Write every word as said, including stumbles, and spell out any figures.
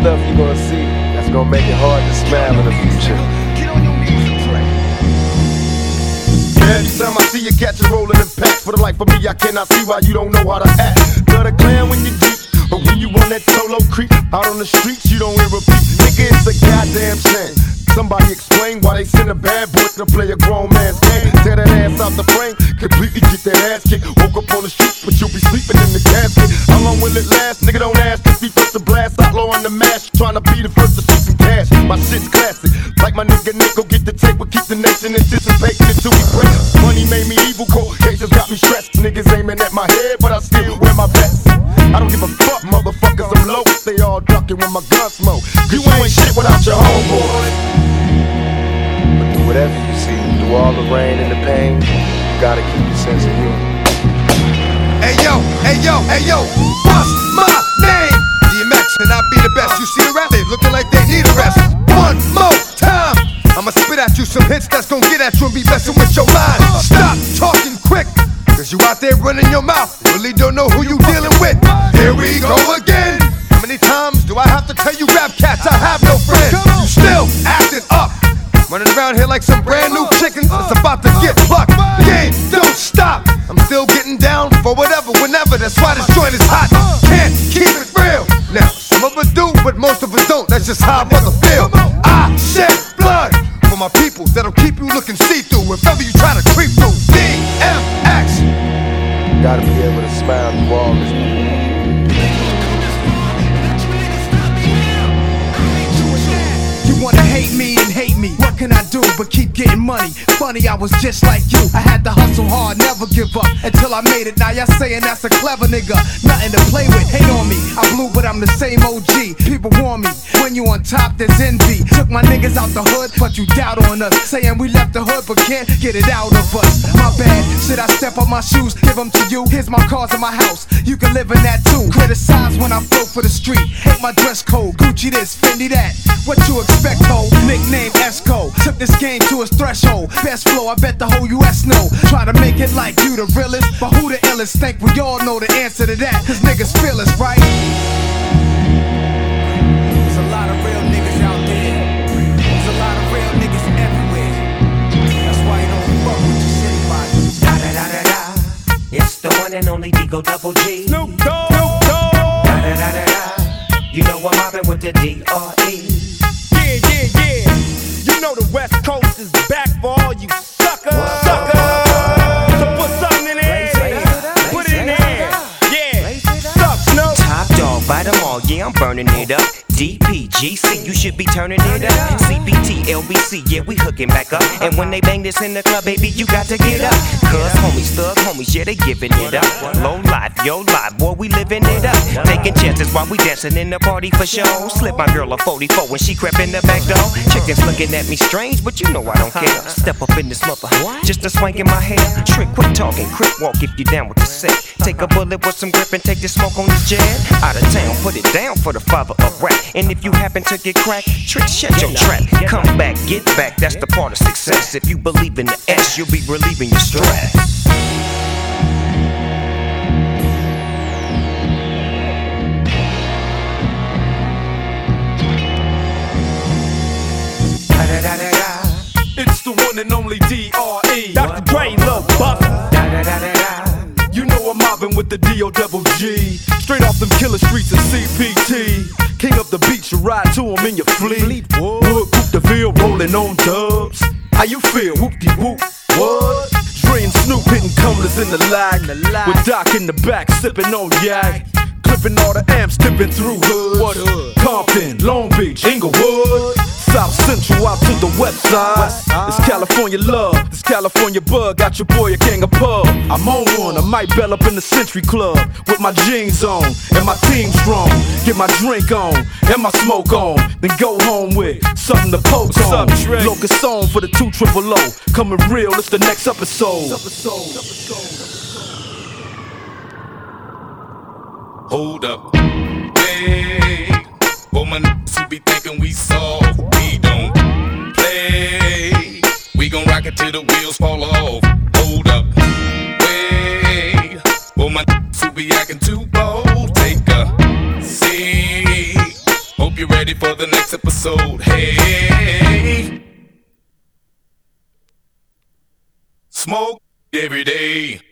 stuff you're gonna see that's gonna make it hard to smile in the future. Every time I see you catch a rolling in packs, for the life of me, I cannot see why you don't know how to act. Love the clan when you deep, but when you on that solo creep, out on the streets, you don't hear a beat. Nigga, it's a goddamn shame. Somebody explain why they send a bad boy to play a grown man's game. Tear that ass out the frame, completely get that ass kicked. Woke up on the street, but you'll be sleeping in the casket. How long will it last? Nigga, don't ask if he first to blast. Outlaw on the mash, trying to be the first to see some cash. My shit's classic, like my nigga Nick, go get the tape. We'll keep the nation anticipating until we break. Money made me evil, cold cases got me stressed. Niggas aiming at my head, but I still wear my vest. I don't give a fuck, motherfuckers, I'm low. They all ducking when my gun smoke. You ain't shit without your homeboys. But through whatever you see, through all the rain and the pain, you gotta keep your sense of humor. Hey yo, hey yo, hey yo, what's my name? D M X and I be the best. You see the rap, they looking like they need a rest. One more time, I'ma spit at you some hits that's gon' get at you and be messing with your mind. Stop talking quick, cause you out there running your mouth, really don't know who you dealing with. Here we go again. How many times do I have to tell you rap cats I have no friends? You still acting up, running around here like some brand new chicken that's about to get plucked. The game don't stop, I'm still getting down for whatever, whenever. That's why this joint is hot, can't keep it real. Now, some of us do, but most of us don't. That's just how I mother feel. I shed blood for my people that'll keep you looking see-through if ever you try to creep through. D M X. Gotta be able to smile through all this. You wanna hate me and hate me, what can I do but keep getting money? Funny, I was just like you, I had to hustle hard, never give up until I made it. Now y'all saying that's a clever nigga, nothing to play with, hate on me. I blew but I'm the same O G, people warn me, when you on top there's envy. Took my niggas out the hood, but you doubt on us, saying we left the hood but can't get it out of us. My bad, should I step on my shoes, give them to you? Here's my cars in my house, you can live in that too. Criticize when I float for the street, hate my dress code, Gucci this, Fendi that. What you expect, ho? Nickname Esco, took this game to its threshold. Best flow, I bet the whole U S know. Try to make it like you the realest, but who the illest? Think we all know the answer to that, cause niggas feel us, right? There's a lot of real niggas out there. There's a lot of real niggas everywhere. That's why you don't fuck with your city body. Da da da da da. It's the one and only Digo Double G. Snoop Dogg. Snoop Dogg. Da da da da da. You know I'm mobbing with the D R E. Yeah, yeah, yeah. You know the West Coast is back for all you suckers. Whoa. Suckers. So put something in there. Put it in there. Yeah. Suck, Snoop. Top dog, bite them all. Yeah, I'm burning it up. D P G C, you should be turning it up. C B T, L B C, yeah, we hooking back up. And when they bang this in the club, baby, you got to get up. Cuz homies, thug homies, yeah, they giving it up. Low life, yo life, boy, we living it up. Taking chances while we dancing in the party for show. Slip my girl a forty-four when she crept in the back door. Chickens looking at me strange, but you know I don't care. Step up in this mother, just a swank in my hair. Trick, quit talking, crip walk if you down with the set. Take a bullet with some grip and take the smoke on the jet. Out of town, put it down for the father of rap. And if you happen to get cracked, trick, shut your trap. Come back, get back, that's the part of success. If you believe in the S, you'll be relieving your stress. It's the one and only D R E. Doctor Dre, Lil Buff. You know I'm mobbing with the D O double G. Straight off them killer streets of C P T. King up the beach, you ride to him in your fleet. Wood, Coupe de Ville, rolling on dubs. How you feel? Whoop-de-whoop. What? Dre and Snoop hitting cumblers in the lag. With Doc in the back, sipping on yak. Clipping all the amps, tipping through hoods. What hood? Compton, Long Beach, Inglewood. South Central out to the west side. It's California love, this California bug. Got your boy a gang of pub. I'm on one, I might bell up in the Century Club with my jeans on and my team strong. Get my drink on and my smoke on, then go home with something to poke on. Locust song for the two triple O. Coming real, it's the next episode. Hold up, hey, for my niggas who be thinking we soft, we don't play. We gon' rock it till the wheels fall off. Hold up, hey, for my niggas who be acting too bold, take a seat. Hope you ready for the next episode. Hey, smoke every day.